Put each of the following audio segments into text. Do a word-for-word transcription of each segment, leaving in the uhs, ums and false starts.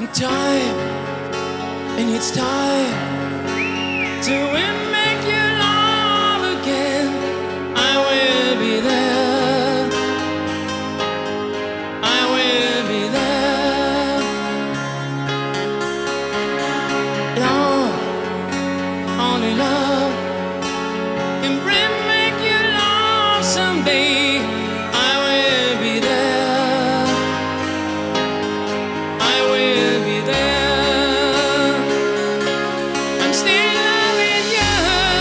time, and it's time to make you love again. I will be there, I will be there. Love, only love can bring make you love someday. I will be there, I will be there. I'm still loving you.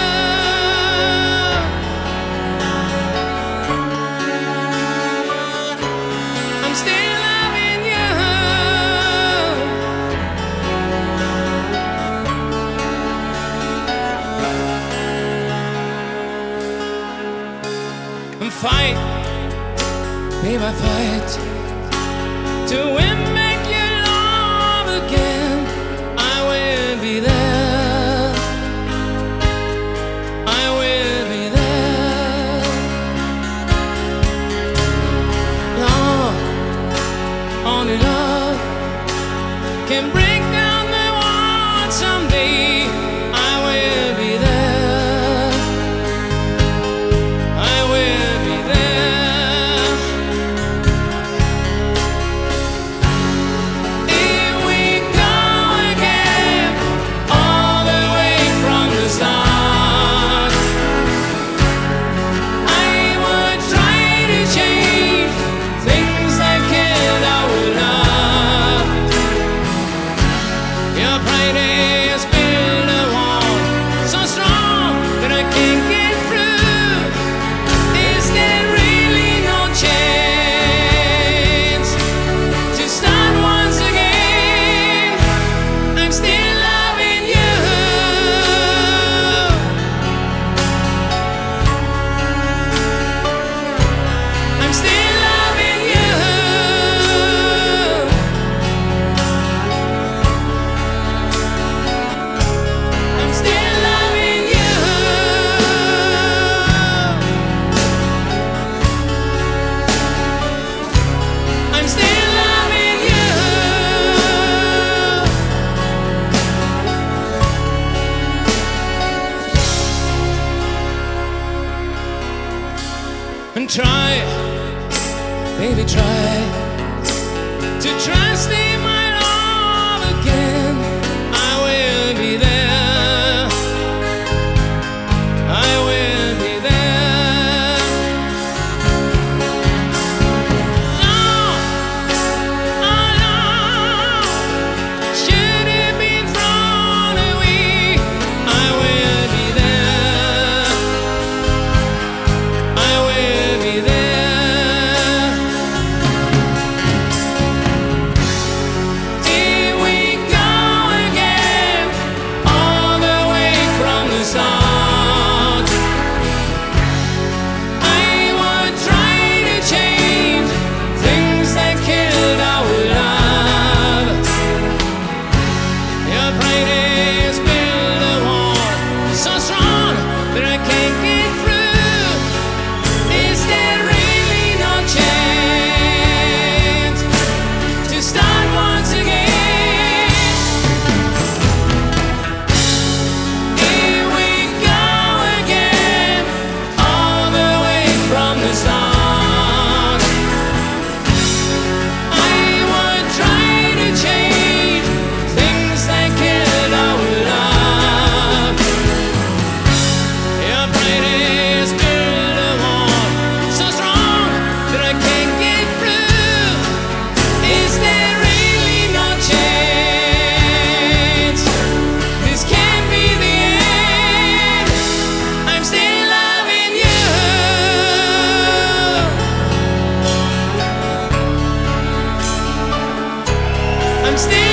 I'm still loving you. And fight, babe, I fight to win, make you love again. I will be there, I will be there. Love, only love can break down the walls someday. I will be there, I will be there. Here we go again, all the way from the start. I would try to change things that killed our love. Your pride has built a wall so strong that I can't get through. Is there really no chance to start once again? I'm still loving you. I'm still loving you. I'm still loving you. I'm still loving you. And try, baby, try to trust in my love again. I will be there, I will be there. Love, oh love, should it be thrown away? I will be there, I will be there. Here we go again, all the way from the start. I would try to change things that killed our love. Your pride has built a wall so strong that I can't get through. Is there really no chance to start once again? Here we go again, all the way from the start. I would try to change things that killed our love. Your pride has built a wall so strong that I can't get through. Is there really no chance? This can't be the end. I'm still loving you. I'm still